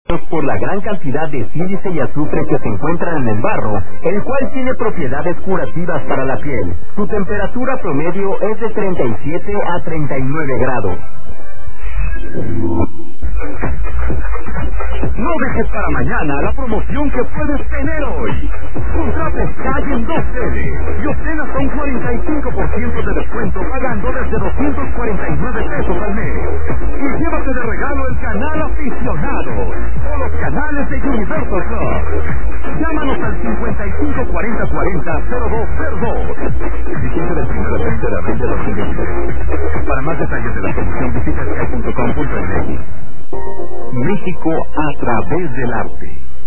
por la gran cantidad de sílice y azufre que se encuentran en el barro, el cual tiene propiedades curativas para la piel. Su temperatura promedio es de 37 a 39 grados. No dejes para mañana la promoción que puedes tener hoy. Contrata Sky en 2 tele y obtén hasta un 45% de descuento pagando desde 249 pesos al mes. Y llévate de regalo el canal aficionado o los canales de Universal Club. Llámanos al 55 40 40 0202. Vigente del 1 al 20 de abril de 2020. Para más detalles de la promoción visita sky.com.mx. México a través del arte.